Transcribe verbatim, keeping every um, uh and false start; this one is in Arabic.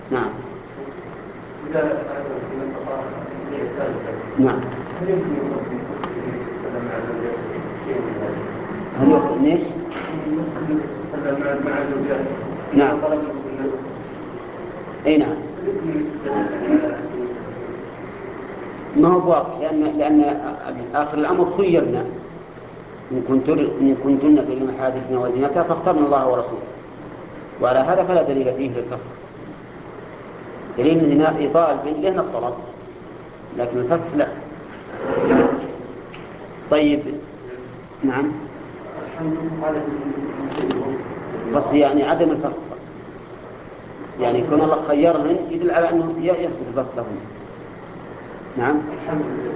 نعم. إذا أردت أن تقرأ هي ثالثة. نعم. هل يمكن أن يسلم مع زوجته شيء من ذلك؟ هل يقصد ليش؟ يسلم مع مع زوجته. نعم. أي نعم. ما هو بواقع، لأن لأن آخر الأمر خيرنا إن كنتن إن كنتن تريدن الحياة الدنيا وزينتها فاخترن الله ورسوله، وعلى هذا فلا دليل فيه للفسخ. دليل هنا إيطاء البنت لهنا الطلب، لكن الفسخ لا. طيب. نعم. قصدي يعني عدم الفسخ، يعني يكون الله خيرهن يدل على أنه يثبت الفسخ لهن. نعم.